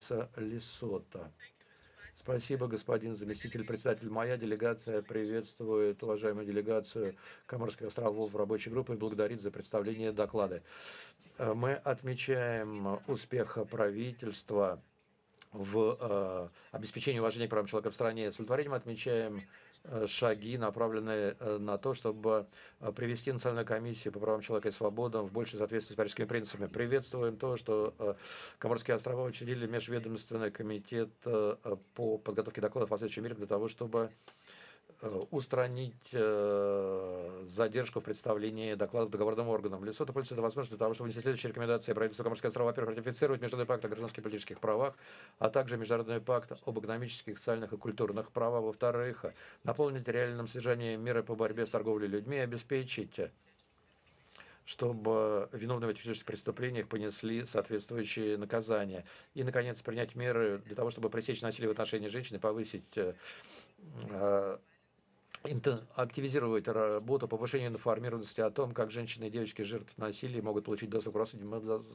касается Лесото. Спасибо, господин заместитель председателя. Моя делегация приветствует уважаемую делегацию Коморских островов в рабочей группе и благодарит за представление доклада. Мы отмечаем успех правительства в обеспечении уважения к правам человека в стране. С удовлетворением отмечаем шаги, направленные на то, чтобы привести Национальную комиссию по правам человека и свободам в большее соответствие с парижскими принципами. Приветствуем то, что Коморские острова учредили межведомственный комитет по подготовке докладов о следующем мире для того, чтобы устранить задержку в представлении докладов договорным органам. Лесото пользуется этой возможностью для того, чтобы внести следующие рекомендации. Правительство Коморских островов, во-первых, ратифицировать Международный пакт о гражданских и политических правах, а также Международный пакт об экономических, социальных и культурных правах. Во-вторых, наполнить реальным содержанием меры по борьбе с торговлей людьми и обеспечить, чтобы виновные в этих физических преступлениях понесли соответствующие наказания. И, наконец, принять меры для того, чтобы пресечь насилие в отношении женщин и повысить активизировать работу, повышение информированности о том, как женщины и девочки жертв насилия могут получить доступ к правосудию. Мы